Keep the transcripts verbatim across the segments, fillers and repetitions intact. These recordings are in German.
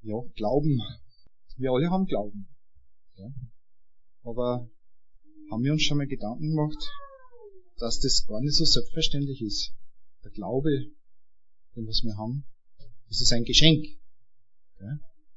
ja, Glauben. Wir alle haben Glauben. Ja. Aber haben wir uns schon mal Gedanken gemacht, dass das gar nicht so selbstverständlich ist? Der Glaube, den was wir haben, das ist ein Geschenk. Ja.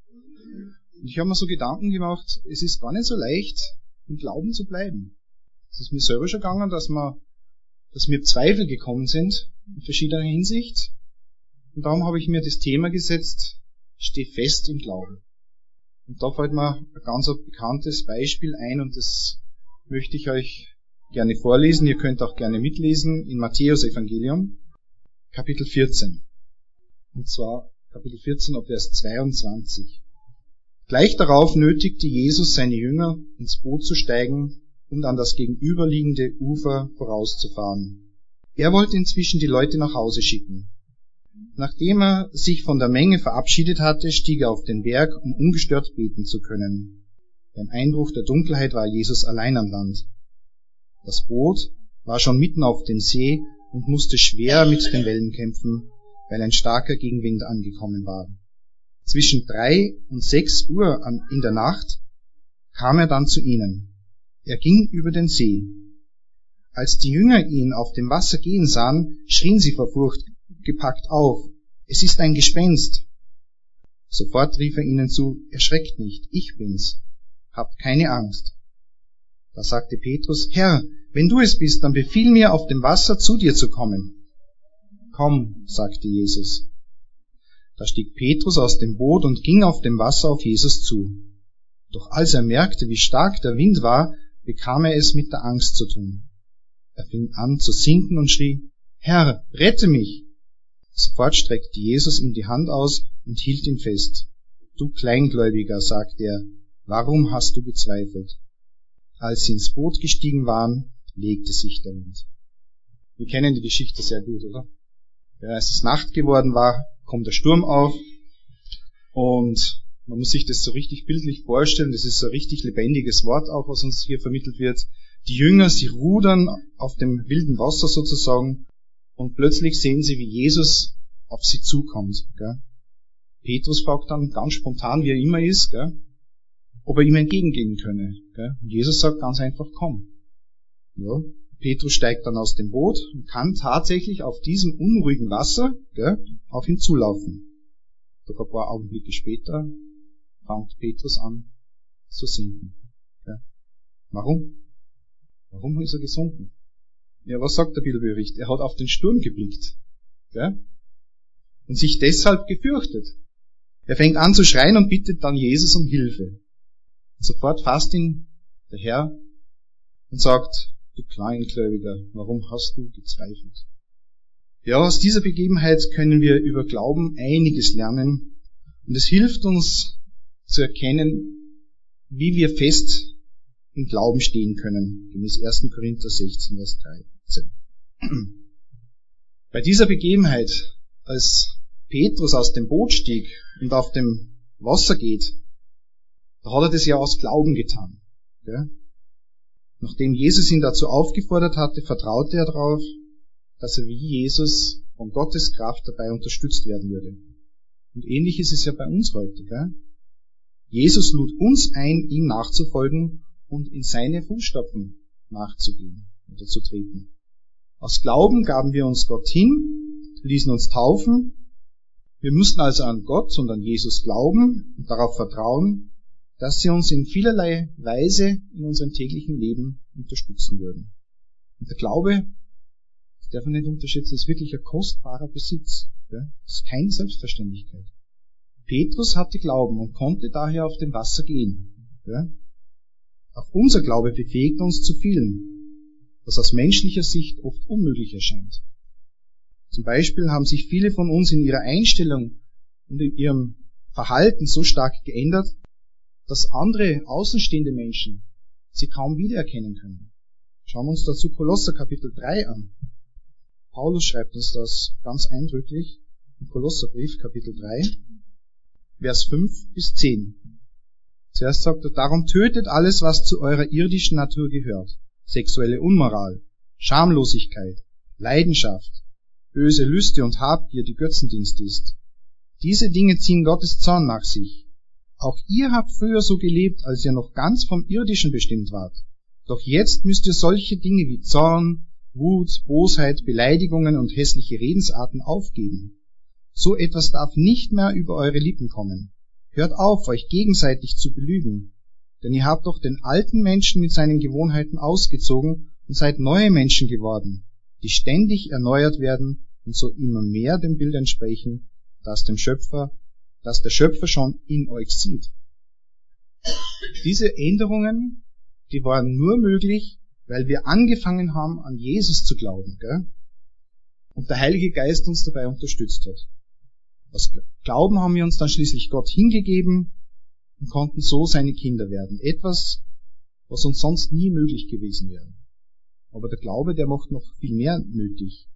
Und ich habe mir so Gedanken gemacht, es ist gar nicht so leicht, im Glauben zu bleiben. Es ist mir selber schon gegangen, dass wir, dass mir Zweifel gekommen sind, in verschiedener Hinsicht. Und darum habe ich mir das Thema gesetzt, steh fest im Glauben. Und da fällt mir ein ganz bekanntes Beispiel ein, und das möchte ich euch gerne vorlesen. Ihr könnt auch gerne mitlesen in Matthäus Evangelium, Kapitel vierzehn. Und zwar Kapitel vierzehn, ab Vers zweiundzwanzig. Gleich darauf nötigte Jesus seine Jünger, ins Boot zu steigen und an das gegenüberliegende Ufer vorauszufahren. Er wollte inzwischen die Leute nach Hause schicken. Nachdem er sich von der Menge verabschiedet hatte, stieg er auf den Berg, um ungestört beten zu können. Beim Einbruch der Dunkelheit war Jesus allein an Land. Das Boot war schon mitten auf dem See und musste schwer mit den Wellen kämpfen, weil ein starker Gegenwind angekommen war. Zwischen drei und sechs Uhr in der Nacht kam er dann zu ihnen. Er ging über den See. Als die Jünger ihn auf dem Wasser gehen sahen, schrien sie vor Furcht gepackt auf: Es ist ein Gespenst! Sofort rief er ihnen zu: Erschreckt nicht, ich bin's. Habt keine Angst. Da sagte Petrus: Herr, wenn du es bist, dann befiehl mir, auf dem Wasser zu dir zu kommen. Komm, sagte Jesus. Da stieg Petrus aus dem Boot und ging auf dem Wasser auf Jesus zu. Doch als er merkte, wie stark der Wind war, bekam er es mit der Angst zu tun. Er fing an zu sinken und schrie: Herr, rette mich! Sofort streckte Jesus ihm die Hand aus und hielt ihn fest. Du Kleingläubiger, sagte er, warum hast du gezweifelt? Als sie ins Boot gestiegen waren, legte sich der Wind. Wir kennen die Geschichte sehr gut, oder? Ja, als es Nacht geworden war, kommt der Sturm auf und man muss sich das so richtig bildlich vorstellen. Das ist so ein richtig lebendiges Wort auch, was uns hier vermittelt wird. Die Jünger, sie rudern auf dem wilden Wasser sozusagen und plötzlich sehen sie, wie Jesus auf sie zukommt. Gell? Petrus fragt dann ganz spontan, wie er immer ist, gell, ob er ihm entgegengehen könne. Gell? Und Jesus sagt ganz einfach, komm. Ja, Petrus steigt dann aus dem Boot und kann tatsächlich auf diesem unruhigen Wasser, gell, auf ihn zulaufen. Doch ein paar Augenblicke später fängt Petrus an zu sinken. Gell? Warum? Warum ist er gesunken? Ja, was sagt der Bibelbericht? Er hat auf den Sturm geblickt. Gell? Und sich deshalb gefürchtet. Er fängt an zu schreien und bittet dann Jesus um Hilfe. Sofort fasst ihn der Herr und sagt: Du Kleingläubiger, warum hast du gezweifelt? Ja, aus dieser Begebenheit können wir über Glauben einiges lernen. Und es hilft uns zu erkennen, wie wir fest im Glauben stehen können. Gemäß erster Korinther sechzehn, Vers dreizehn. Bei dieser Begebenheit, als Petrus aus dem Boot stieg und auf dem Wasser geht, da hat er das ja aus Glauben getan. Ja? Nachdem Jesus ihn dazu aufgefordert hatte, vertraute er darauf, dass er wie Jesus von Gottes Kraft dabei unterstützt werden würde. Und ähnlich ist es ja bei uns heute. Gell? Jesus lud uns ein, ihm nachzufolgen und in seine Fußstapfen nachzugehen oder zu treten. Aus Glauben gaben wir uns Gott hin, ließen uns taufen. Wir mussten also an Gott und an Jesus glauben und darauf vertrauen, dass sie uns in vielerlei Weise in unserem täglichen Leben unterstützen würden. Und der Glaube, das darf man nicht unterschätzen, ist wirklich ein kostbarer Besitz. Das ist keine Selbstverständlichkeit. Petrus hatte Glauben und konnte daher auf dem Wasser gehen. Auch unser Glaube befähigt uns zu vielem, was aus menschlicher Sicht oft unmöglich erscheint. Zum Beispiel haben sich viele von uns in ihrer Einstellung und in ihrem Verhalten so stark geändert, dass andere außenstehende Menschen sie kaum wiedererkennen können. Schauen wir uns dazu Kolosser Kapitel drei an. Paulus schreibt uns das ganz eindrücklich im Kolosserbrief Kapitel drei, Vers fünf bis zehn. Zuerst sagt er: Darum tötet alles, was zu eurer irdischen Natur gehört. Sexuelle Unmoral, Schamlosigkeit, Leidenschaft, böse Lüste und Habgier, die Götzendienst ist. Diese Dinge ziehen Gottes Zorn nach sich. Auch ihr habt früher so gelebt, als ihr noch ganz vom Irdischen bestimmt wart. Doch jetzt müsst ihr solche Dinge wie Zorn, Wut, Bosheit, Beleidigungen und hässliche Redensarten aufgeben. So etwas darf nicht mehr über eure Lippen kommen. Hört auf, euch gegenseitig zu belügen. Denn ihr habt doch den alten Menschen mit seinen Gewohnheiten ausgezogen und seid neue Menschen geworden, die ständig erneuert werden und so immer mehr dem Bild entsprechen, das dem Schöpfer, das der Schöpfer schon in euch sieht. Diese Änderungen, die waren nur möglich, weil wir angefangen haben, an Jesus zu glauben, gell? Und der Heilige Geist uns dabei unterstützt hat. Aus Glauben haben wir uns dann schließlich Gott hingegeben und konnten so seine Kinder werden. Etwas, was uns sonst nie möglich gewesen wäre. Aber der Glaube, der macht noch viel mehr nötig,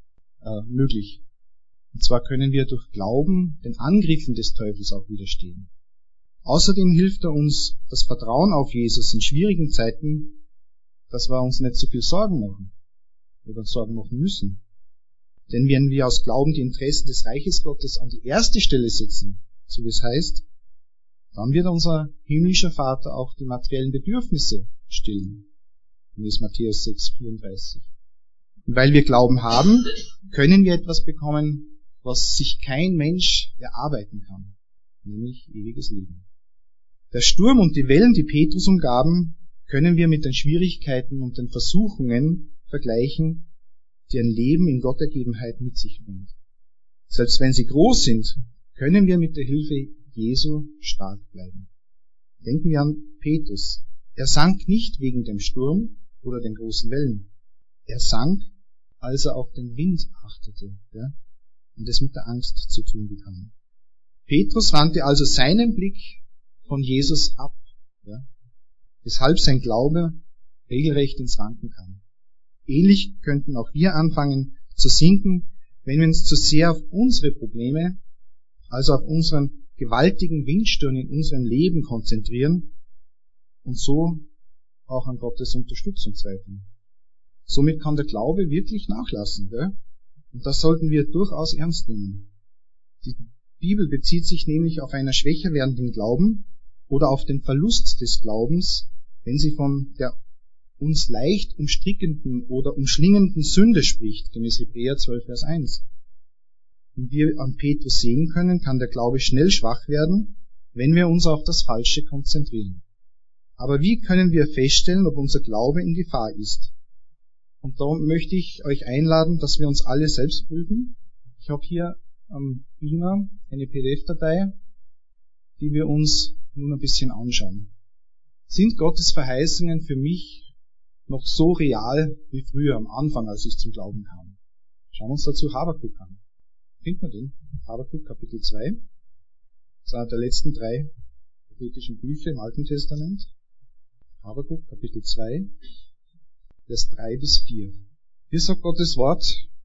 äh, möglich. Und zwar können wir durch Glauben den Angriffen des Teufels auch widerstehen. Außerdem hilft er uns das Vertrauen auf Jesus in schwierigen Zeiten, dass wir uns nicht so viel Sorgen machen oder Sorgen machen müssen. Denn wenn wir aus Glauben die Interessen des Reiches Gottes an die erste Stelle setzen, so wie es heißt, dann wird unser himmlischer Vater auch die materiellen Bedürfnisse stillen. Und das ist Matthäus sechs, vierunddreißig. Und weil wir Glauben haben, können wir etwas bekommen, was sich kein Mensch erarbeiten kann, nämlich ewiges Leben. Der Sturm und die Wellen, die Petrus umgaben, können wir mit den Schwierigkeiten und den Versuchungen vergleichen, die ein Leben in Gottergebenheit mit sich bringt. Selbst wenn sie groß sind, können wir mit der Hilfe Jesu stark bleiben. Denken wir an Petrus. Er sank nicht wegen dem Sturm oder den großen Wellen. Er sank, als er auf den Wind achtete, ja, und es mit der Angst zu tun bekam. Petrus wandte also seinen Blick von Jesus ab, ja, weshalb sein Glaube regelrecht ins Wanken kam. Ähnlich könnten auch wir anfangen zu sinken, wenn wir uns zu sehr auf unsere Probleme, also auf unseren gewaltigen Windsturm in unserem Leben konzentrieren und so auch an Gottes Unterstützung zweifeln. Somit kann der Glaube wirklich nachlassen, gell? Und das sollten wir durchaus ernst nehmen. Die Bibel bezieht sich nämlich auf einen schwächer werdenden Glauben oder auf den Verlust des Glaubens, wenn sie von der uns leicht umstrickenden oder umschlingenden Sünde spricht, gemäß Hebräer zwölf, Vers eins. Wie wir an Petrus sehen können, kann der Glaube schnell schwach werden, wenn wir uns auf das Falsche konzentrieren. Aber wie können wir feststellen, ob unser Glaube in Gefahr ist? Und da möchte ich euch einladen, dass wir uns alle selbst prüfen. Ich habe hier am Beamer eine P D F-Datei, die wir uns nun ein bisschen anschauen. Sind Gottes Verheißungen für mich noch so real wie früher am Anfang, als ich zum Glauben kam? Schauen wir uns dazu Habakuk an. Findet man den? Habakuk Kapitel zwei. Das ist einer der letzten drei prophetischen Bücher im Alten Testament. Habakuk Kapitel zwei, Vers drei bis vier. Hier sagt Gottes Wort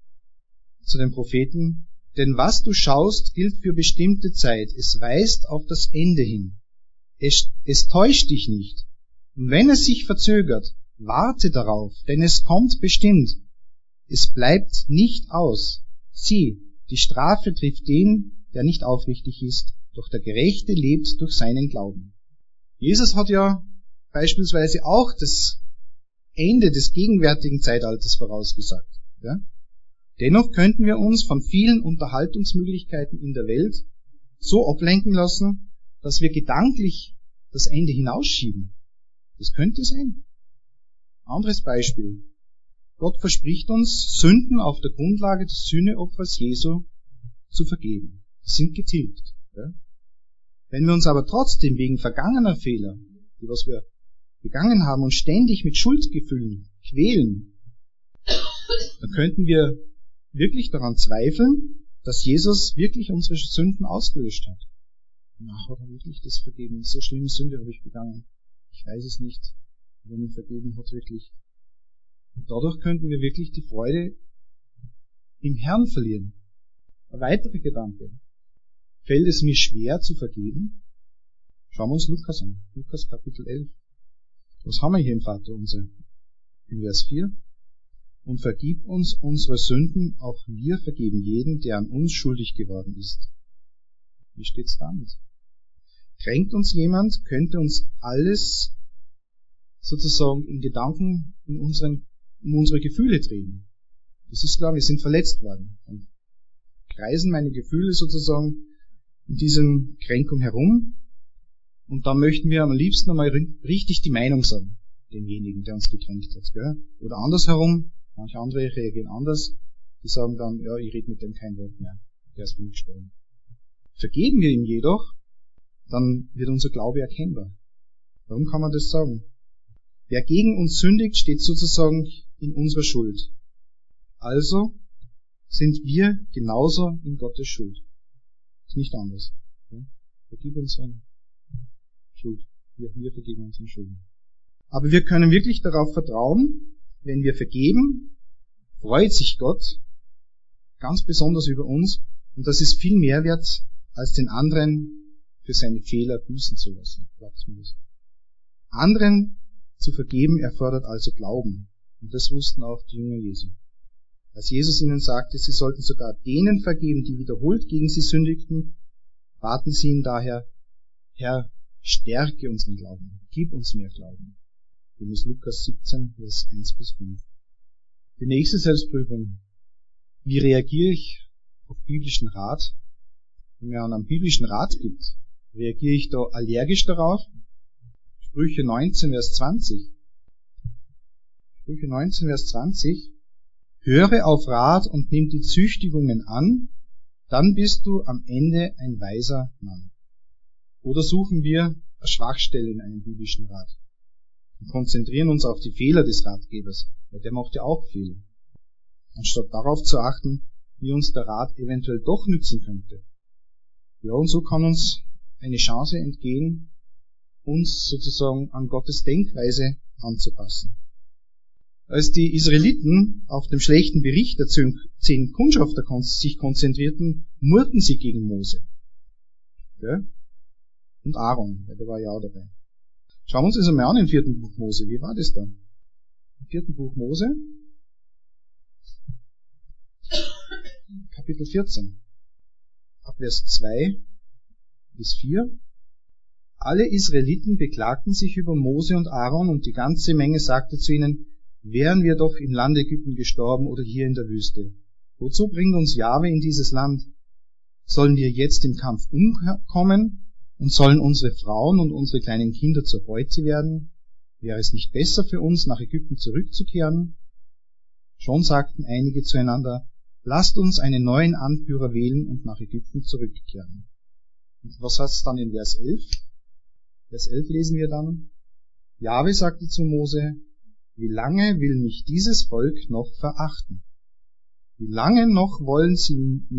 zu den Propheten: Denn was du schaust, gilt für bestimmte Zeit. Es weist auf das Ende hin. Es, es täuscht dich nicht. Und wenn es sich verzögert, warte darauf, denn es kommt bestimmt. Es bleibt nicht aus. Sieh, die Strafe trifft den, der nicht aufrichtig ist, doch der Gerechte lebt durch seinen Glauben. Jesus hat ja beispielsweise auch das Ende des gegenwärtigen Zeitalters vorausgesagt. Ja? Dennoch könnten wir uns von vielen Unterhaltungsmöglichkeiten in der Welt so ablenken lassen, dass wir gedanklich das Ende hinausschieben. Das könnte sein. Anderes Beispiel. Gott verspricht uns, Sünden auf der Grundlage des Sühneopfers Jesu zu vergeben. Die sind getilgt. Ja? Wenn wir uns aber trotzdem wegen vergangener Fehler, die was wir begangen haben, und ständig mit Schuldgefühlen quälen, dann könnten wir wirklich daran zweifeln, dass Jesus wirklich unsere Sünden ausgelöscht hat. Na, hat er wirklich das vergeben? So schlimme Sünde habe ich begangen. Ich weiß es nicht, ob er mir vergeben hat wirklich. Und dadurch könnten wir wirklich die Freude im Herrn verlieren. Ein weiterer Gedanke. Fällt es mir schwer zu vergeben? Schauen wir uns Lukas an. Lukas Kapitel elf. Was haben wir hier im Vater unser? In Vers vier. Und vergib uns unsere Sünden, auch wir vergeben jeden, der an uns schuldig geworden ist. Wie steht's damit? Kränkt uns jemand, könnte uns alles sozusagen in Gedanken in unseren, um unsere Gefühle drehen. Das ist klar, wir sind verletzt worden. Dann kreisen meine Gefühle sozusagen in diesem Kränkung herum. Und da möchten wir am liebsten einmal richtig die Meinung sagen, demjenigen, der uns gekränkt hat. Gell? Oder andersherum, manche andere reagieren anders, die sagen dann, ja, ich rede mit dem kein Wort mehr, der ist für mich gestorben. Vergeben wir ihm jedoch, dann wird unser Glaube erkennbar. Warum kann man das sagen? Wer gegen uns sündigt, steht sozusagen in unserer Schuld. Also sind wir genauso in Gottes Schuld. Ist nicht anders. Ja? Vergib uns unsere Schuld. Wir, wir vergeben unseren Schulden. Aber wir können wirklich darauf vertrauen, wenn wir vergeben, freut sich Gott ganz besonders über uns, und das ist viel mehr wert, als den anderen für seine Fehler büßen zu lassen. Glaubt mir das. Anderen zu vergeben erfordert also Glauben. Und das wussten auch die Jünger Jesu. Als Jesus ihnen sagte, sie sollten sogar denen vergeben, die wiederholt gegen sie sündigten, baten sie ihn daher, Herr, stärke unseren Glauben, gib uns mehr Glauben. Gemäß Lukas siebzehn, Vers eins bis fünf. Die nächste Selbstprüfung. Wie reagiere ich auf biblischen Rat? Wenn mir einen biblischen Rat gibt, reagiere ich da allergisch darauf? Sprüche neunzehn, Vers zwanzig. Sprüche neunzehn, Vers zwanzig. Höre auf Rat und nimm die Züchtigungen an, dann bist du am Ende ein weiser Mann. Oder suchen wir eine Schwachstelle in einem biblischen Rat und konzentrieren uns auf die Fehler des Ratgebers, weil der macht ja auch Fehler, anstatt darauf zu achten, wie uns der Rat eventuell doch nützen könnte. Ja, und so kann uns eine Chance entgehen, uns sozusagen an Gottes Denkweise anzupassen. Als die Israeliten auf dem schlechten Bericht der zehn Kundschafter sich konzentrierten, murrten sie gegen Mose. Ja? Und Aaron, ja, der war ja auch dabei. Schauen wir uns das einmal an im vierten Buch Mose. Wie war das da? Im vierten Buch Mose, Kapitel vierzehn, ab Vers zwei bis vier. Alle Israeliten beklagten sich über Mose und Aaron, und die ganze Menge sagte zu ihnen, wären wir doch im Land Ägypten gestorben oder hier in der Wüste. Wozu bringt uns Jahwe in dieses Land? Sollen wir jetzt im Kampf umkommen und sollen unsere Frauen und unsere kleinen Kinder zur Beute werden? Wäre es nicht besser für uns, nach Ägypten zurückzukehren? Schon sagten einige zueinander, lasst uns einen neuen Anführer wählen und nach Ägypten zurückkehren. Und was heißt es dann in Vers elf? Vers elf lesen wir dann, Jahwe sagte zu Mose, wie lange will mich dieses Volk noch verachten? Wie lange noch wollen sie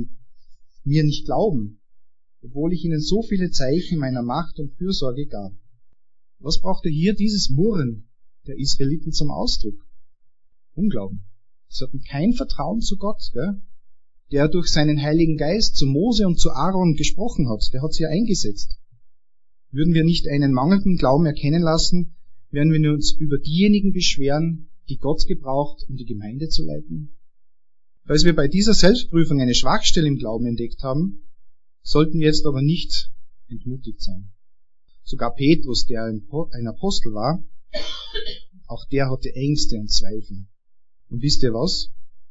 mir nicht glauben, obwohl ich ihnen so viele Zeichen meiner Macht und Fürsorge gab? Was brachte hier dieses Murren der Israeliten zum Ausdruck? Unglauben. Sie hatten kein Vertrauen zu Gott, gell? Der durch seinen Heiligen Geist zu Mose und zu Aaron gesprochen hat. Der hat sie ja eingesetzt. Würden wir nicht einen mangelnden Glauben erkennen lassen, werden wir uns über diejenigen beschweren, die Gott gebraucht, um die Gemeinde zu leiten? Falls wir bei dieser Selbstprüfung eine Schwachstelle im Glauben entdeckt haben, sollten wir jetzt aber nicht entmutigt sein. Sogar Petrus, der ein Apostel war, auch der hatte Ängste und Zweifel. Und wisst ihr was?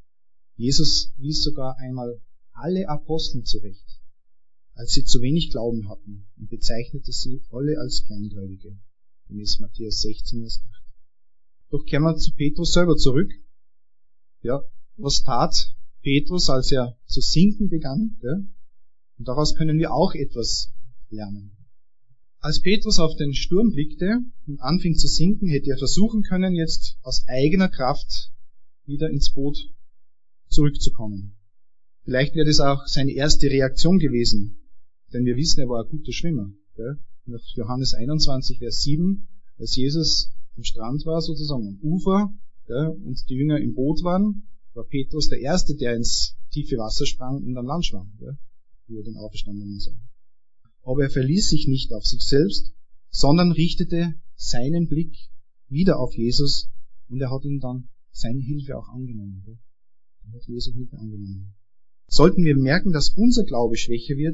Jesus wies sogar einmal alle Aposteln zurecht, als sie zu wenig Glauben hatten, und bezeichnete sie alle als Kleingläubige. Gemäß Matthäus sechzehn, Vers acht. Doch kehren wir zu Petrus selber zurück. Ja, was tat Petrus, als er zu sinken begann? Ja? Und daraus können wir auch etwas lernen. Als Petrus auf den Sturm blickte und anfing zu sinken, hätte er versuchen können, jetzt aus eigener Kraft wieder ins Boot zurückzukommen. Vielleicht wäre das auch seine erste Reaktion gewesen, denn wir wissen, er war ein guter Schwimmer. Ja? Nach Johannes einundzwanzig, Vers sieben, als Jesus am Strand war, sozusagen am Ufer, ja, und die Jünger im Boot waren, war Petrus der Erste, der ins tiefe Wasser sprang und an Land schwamm, ja, wie er den Auferstandenen sah. Aber er verließ sich nicht auf sich selbst, sondern richtete seinen Blick wieder auf Jesus, und er hat ihm dann seine Hilfe auch angenommen. Ja. Er hat Jesu Hilfe angenommen. Sollten wir merken, dass unser Glaube schwächer wird,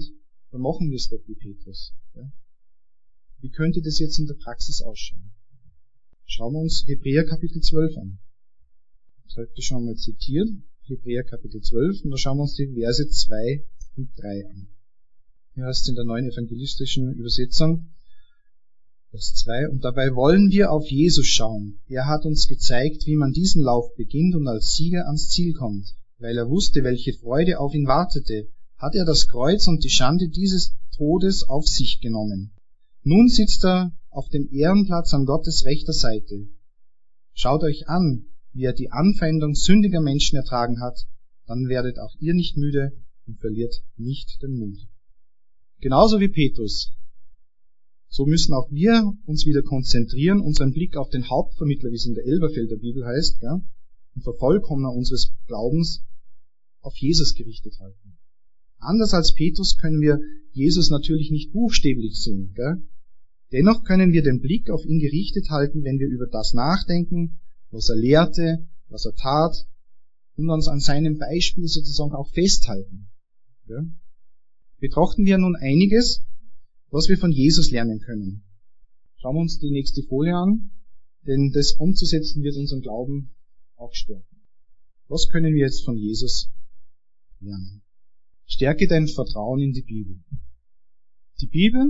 dann machen wir es doch wie Petrus. Ja? Wie könnte das jetzt in der Praxis ausschauen? Schauen wir uns Hebräer Kapitel zwölf an. Das habe ich schon mal zitiert. Hebräer Kapitel zwölf. Und da schauen wir uns die Verse zwei und drei an. Hier heißt es in der neuen evangelistischen Übersetzung, Vers zwei, und dabei wollen wir auf Jesus schauen. Er hat uns gezeigt, wie man diesen Lauf beginnt und als Sieger ans Ziel kommt. Weil er wusste, welche Freude auf ihn wartete, hat er das Kreuz und die Schande dieses Todes auf sich genommen. Nun sitzt er auf dem Ehrenplatz an Gottes rechter Seite. Schaut euch an, wie er die Anfeindung sündiger Menschen ertragen hat, dann werdet auch ihr nicht müde und verliert nicht den Mut. Genauso wie Petrus. So müssen auch wir uns wieder konzentrieren, unseren Blick auf den Hauptvermittler, wie es in der Elberfelder Bibel heißt, gell, und Vervollkommner unseres Glaubens auf Jesus gerichtet halten. Anders als Petrus können wir Jesus natürlich nicht buchstäblich sehen. Gell? Dennoch können wir den Blick auf ihn gerichtet halten, wenn wir über das nachdenken, was er lehrte, was er tat, und uns an seinem Beispiel sozusagen auch festhalten. Gell? Betrachten wir nun einiges, was wir von Jesus lernen können. Schauen wir uns die nächste Folie an, denn das umzusetzen wird unseren Glauben auch stärken. Was können wir jetzt von Jesus lernen? Stärke dein Vertrauen in die Bibel. Die Bibel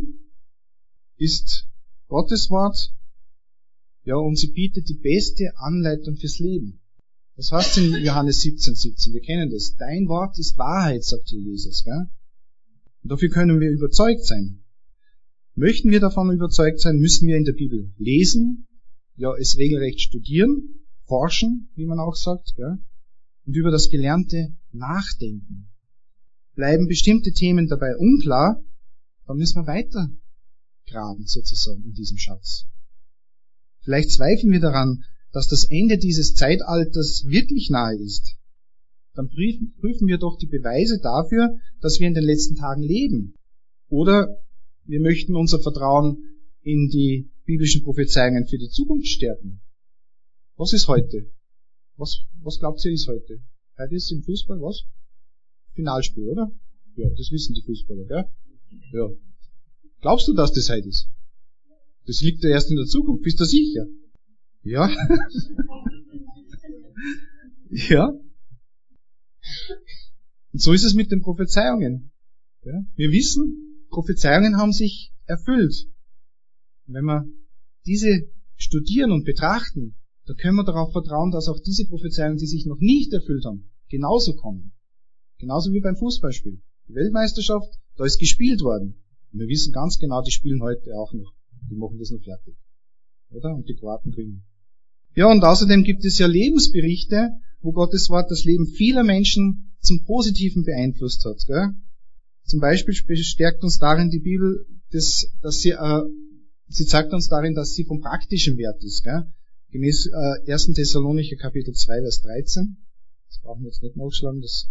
ist Gottes Wort, ja, und sie bietet die beste Anleitung fürs Leben. Das heißt in Johannes siebzehn, siebzehn, wir kennen das. Dein Wort ist Wahrheit, sagt hier Jesus. Gell? Und dafür können wir überzeugt sein. Möchten wir davon überzeugt sein, müssen wir in der Bibel lesen, ja, es regelrecht studieren, forschen, wie man auch sagt, gell? Und über das Gelernte nachdenken. Bleiben bestimmte Themen dabei unklar, dann müssen wir weiter graben sozusagen in diesem Schatz. Vielleicht zweifeln wir daran, dass das Ende dieses Zeitalters wirklich nahe ist. Dann prüfen, prüfen wir doch die Beweise dafür, dass wir in den letzten Tagen leben. Oder wir möchten unser Vertrauen in die biblischen Prophezeiungen für die Zukunft stärken. Was ist heute? Was, was glaubt ihr ist heute? Heute ist im Fußball was? Finalspiel, oder? Ja, das wissen die Fußballer, gell? Ja. Glaubst du, dass das heute ist? Das liegt ja erst in der Zukunft, bist du sicher? Ja. Ja. Und so ist es mit den Prophezeiungen. Ja? Wir wissen, Prophezeiungen haben sich erfüllt. Und wenn wir diese studieren und betrachten, dann können wir darauf vertrauen, dass auch diese Prophezeiungen, die sich noch nicht erfüllt haben, genauso kommen. Genauso wie beim Fußballspiel. Die Weltmeisterschaft, da ist gespielt worden. Und wir wissen ganz genau, die spielen heute auch noch. Die machen das noch fertig. Oder? Und die Kroaten kriegen. Ja, und außerdem gibt es ja Lebensberichte, wo Gottes Wort das Leben vieler Menschen zum Positiven beeinflusst hat. Gell? Zum Beispiel bestärkt uns darin die Bibel, dass, dass sie, äh, sie zeigt uns darin, dass sie vom praktischen Wert ist. Gell? Gemäß äh, ersten Thessalonicher Kapitel zwei, Vers dreizehn. Das brauchen wir jetzt nicht nachschlagen, das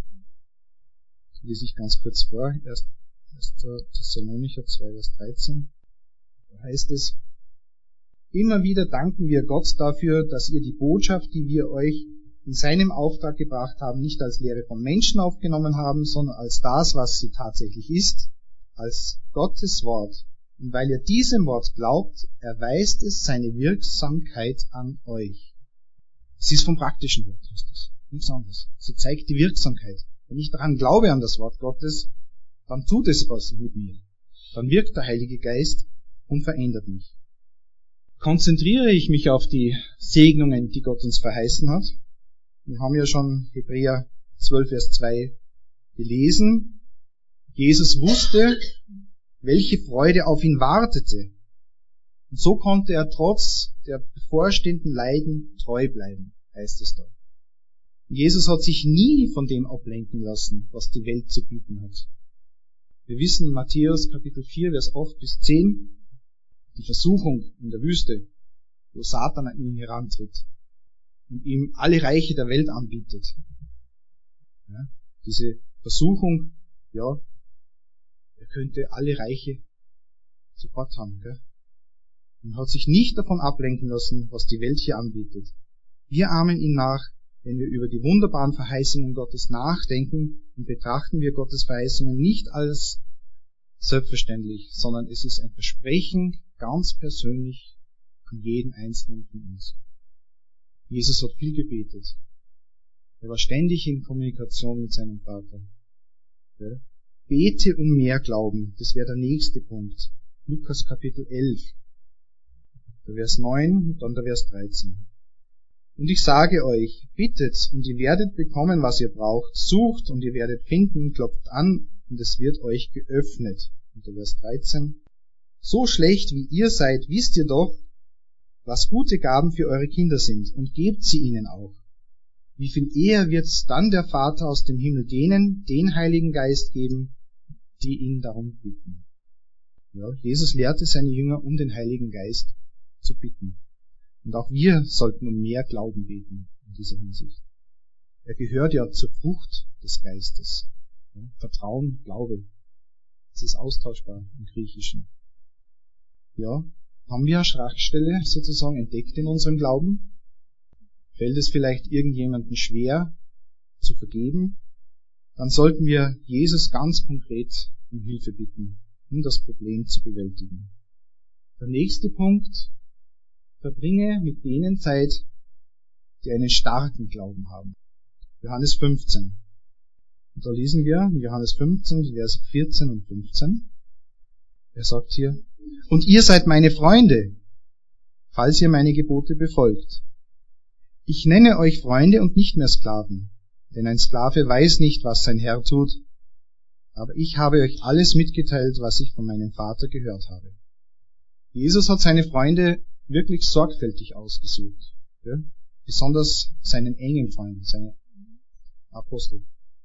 lese ich ganz kurz vor. erster Thessalonicher zwei, Vers dreizehn. Da heißt es: Immer wieder danken wir Gott dafür, dass ihr die Botschaft, die wir euch in seinem Auftrag gebracht haben, nicht als Lehre von Menschen aufgenommen haben, sondern als das, was sie tatsächlich ist, als Gottes Wort. Und weil ihr diesem Wort glaubt, erweist es seine Wirksamkeit an euch. Es ist vom praktischen Wert, ist das. Nichts anderes. Sie zeigt die Wirksamkeit. Wenn ich daran glaube, an das Wort Gottes, dann tut es was mit mir. Dann wirkt der Heilige Geist und verändert mich. Konzentriere ich mich auf die Segnungen, die Gott uns verheißen hat. Wir haben ja schon Hebräer zwölf, Vers zwei gelesen. Jesus wusste, welche Freude auf ihn wartete. Und so konnte er trotz der bevorstehenden Leiden treu bleiben, heißt es da. Jesus hat sich nie von dem ablenken lassen, was die Welt zu bieten hat. Wir wissen in Matthäus Kapitel vier, Vers acht bis zehn, die Versuchung in der Wüste, wo Satan an ihn herantritt und ihm alle Reiche der Welt anbietet. Ja, diese Versuchung, ja, er könnte alle Reiche sofort haben, gell? Und hat sich nicht davon ablenken lassen, was die Welt hier anbietet. Wir ahmen ihm nach, wenn wir über die wunderbaren Verheißungen Gottes nachdenken, und betrachten wir Gottes Verheißungen nicht als selbstverständlich, sondern es ist ein Versprechen ganz persönlich von jedem Einzelnen von uns. Jesus hat viel gebetet. Er war ständig in Kommunikation mit seinem Vater. Ja? Bete um mehr Glauben, das wäre der nächste Punkt. Lukas Kapitel elf, der Vers neun und dann der Vers dreizehn. Und ich sage euch, bittet und ihr werdet bekommen, was ihr braucht, sucht und ihr werdet finden, klopft an und es wird euch geöffnet. Und der Vers dreizehn. So schlecht wie ihr seid, wisst ihr doch, was gute Gaben für eure Kinder sind, und gebt sie ihnen auch. Wie viel eher wird dann der Vater aus dem Himmel denen den Heiligen Geist geben, die ihn darum bitten. Ja, Jesus lehrte seine Jünger, um den Heiligen Geist zu bitten. Und auch wir sollten um mehr Glauben beten in dieser Hinsicht. Er gehört ja zur Frucht des Geistes. Ja, Vertrauen, Glaube. Das ist austauschbar im Griechischen. Ja, haben wir eine Schwachstelle sozusagen entdeckt in unserem Glauben? Fällt es vielleicht irgendjemandem schwer zu vergeben? Dann sollten wir Jesus ganz konkret um Hilfe bitten, um das Problem zu bewältigen. Der nächste Punkt: Verbringe mit denen Zeit, die einen starken Glauben haben. Johannes fünfzehn. Und da lesen wir in Johannes fünfzehn, die Verse vierzehn und fünfzehn. Er sagt hier: Und ihr seid meine Freunde, falls ihr meine Gebote befolgt. Ich nenne euch Freunde und nicht mehr Sklaven, denn ein Sklave weiß nicht, was sein Herr tut. Aber ich habe euch alles mitgeteilt, was ich von meinem Vater gehört habe. Jesus hat seine Freunde wirklich sorgfältig ausgesucht. Ja? Besonders seinen engen Freunden, seine Apostel.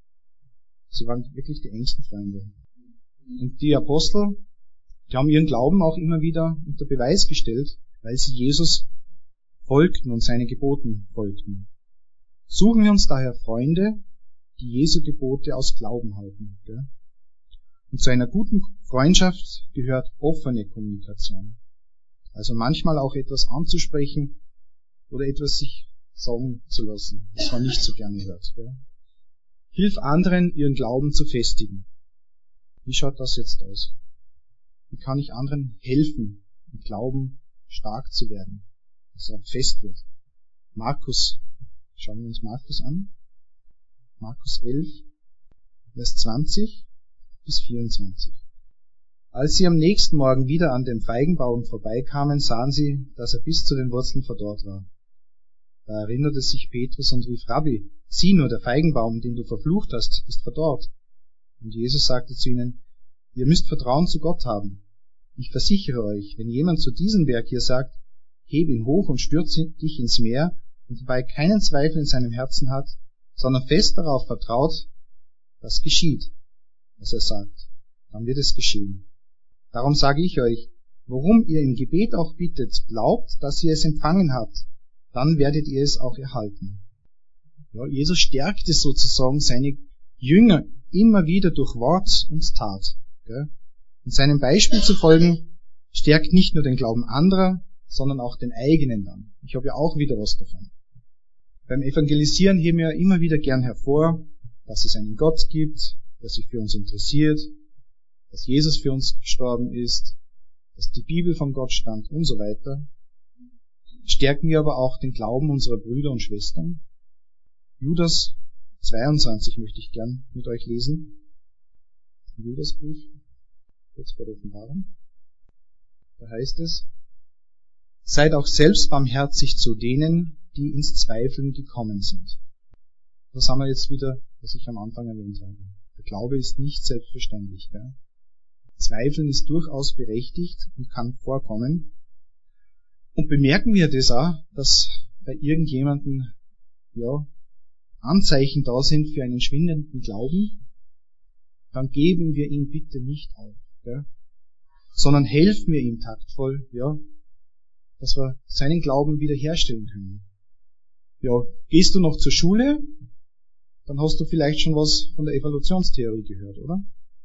Sie waren wirklich die engsten Freunde. Und die Apostel, die haben ihren Glauben auch immer wieder unter Beweis gestellt, weil sie Jesus folgten und seinen Geboten folgten. Suchen wir uns daher Freunde, die Jesu Gebote aus Glauben halten. Ja? Und zu einer guten Freundschaft gehört offene Kommunikation. Also manchmal auch etwas anzusprechen oder etwas sich sagen zu lassen, was man nicht so gerne hört. Ja? Hilf anderen, ihren Glauben zu festigen. Wie schaut das jetzt aus? Wie kann ich anderen helfen, im Glauben stark zu werden, dass er fest wird? Markus, schauen wir uns Markus an. Markus elf, Vers zwanzig bis vierundzwanzig. Als sie am nächsten Morgen wieder an dem Feigenbaum vorbeikamen, sahen sie, dass er bis zu den Wurzeln verdorrt war. Da erinnerte sich Petrus und rief: Rabbi, sieh nur, der Feigenbaum, den du verflucht hast, ist verdorrt. Und Jesus sagte zu ihnen: Ihr müsst Vertrauen zu Gott haben. Ich versichere euch, wenn jemand zu diesem Berg hier sagt, heb ihn hoch und stürze dich ins Meer, und dabei keinen Zweifel in seinem Herzen hat, sondern fest darauf vertraut, was geschieht, was er sagt, dann wird es geschehen. Darum sage ich euch, worum ihr im Gebet auch bittet, glaubt, dass ihr es empfangen habt, dann werdet ihr es auch erhalten. Ja, Jesus stärkte sozusagen seine Jünger immer wieder durch Wort und Tat. Gell? Und seinem Beispiel zu folgen, stärkt nicht nur den Glauben anderer, sondern auch den eigenen dann. Ich habe ja auch wieder was davon. Beim Evangelisieren heben wir immer wieder gern hervor, dass es einen Gott gibt, der sich für uns interessiert, dass Jesus für uns gestorben ist, dass die Bibel von Gott stammt und so weiter. Stärken wir aber auch den Glauben unserer Brüder und Schwestern. Judas zweiundzwanzig möchte ich gern mit euch lesen. Judasbrief, jetzt bei der Offenbarung. Da heißt es: Seid auch selbst barmherzig zu denen, die ins Zweifeln gekommen sind. Das haben wir jetzt wieder, was ich am Anfang erwähnt habe. Der Glaube ist nicht selbstverständlich. Gell? Zweifeln ist durchaus berechtigt und kann vorkommen. Und bemerken wir das auch, dass bei irgendjemandem ja, Anzeichen da sind für einen schwindenden Glauben, dann geben wir ihn bitte nicht auf, gell? Sondern helfen wir ihm taktvoll, ja, dass wir seinen Glauben wiederherstellen können. Ja, gehst du noch zur Schule, dann hast du vielleicht schon was von der Evolutionstheorie gehört, oder?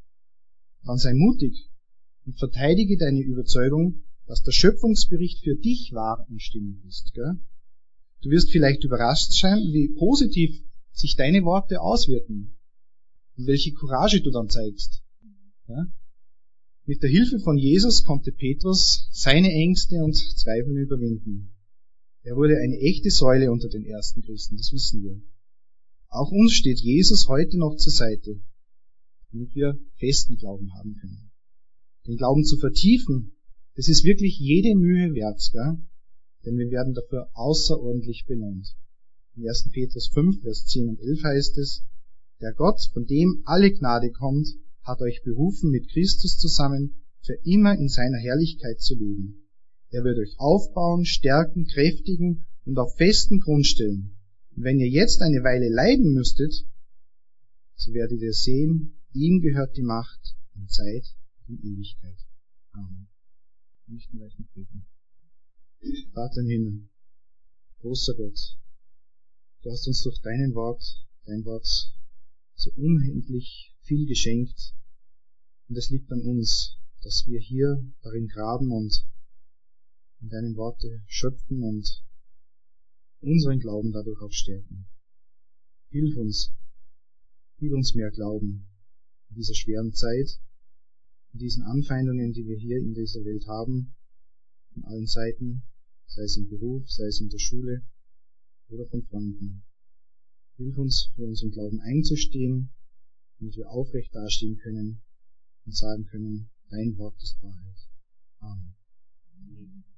Dann sei mutig und verteidige deine Überzeugung, dass der Schöpfungsbericht für dich wahr und stimmig ist. Gell? Du wirst vielleicht überrascht sein, wie positiv sich deine Worte auswirken und welche Courage du dann zeigst. Ja? Mit der Hilfe von Jesus konnte Petrus seine Ängste und Zweifel überwinden. Er wurde eine echte Säule unter den ersten Christen, das wissen wir. Auch uns steht Jesus heute noch zur Seite, damit wir festen Glauben haben können. Den Glauben zu vertiefen, das ist wirklich jede Mühe wert, gell? Denn wir werden dafür außerordentlich belohnt. In ersten Petrus fünf, Vers zehn und elf heißt es, der Gott, von dem alle Gnade kommt, hat euch berufen, mit Christus zusammen für immer in seiner Herrlichkeit zu leben. Er wird euch aufbauen, stärken, kräftigen und auf festen Grund stellen. Und wenn ihr jetzt eine Weile leiden müsstet, so werdet ihr sehen, ihm gehört die Macht in Zeit und Ewigkeit. Amen. Nicht gleich mit beten. Vater im Himmel, großer Gott, du hast uns durch deinen Wort, dein Wort so unendlich viel geschenkt. Und es liegt an uns, dass wir hier darin graben und in deinen Worte schöpfen und unseren Glauben dadurch auch stärken. Hilf uns, gib uns mehr Glauben in dieser schweren Zeit, in diesen Anfeindungen, die wir hier in dieser Welt haben, von allen Seiten, sei es im Beruf, sei es in der Schule oder von Freunden. Hilf uns, für unseren Glauben einzustehen, damit wir aufrecht dastehen können und sagen können, dein Wort ist Wahrheit. Amen.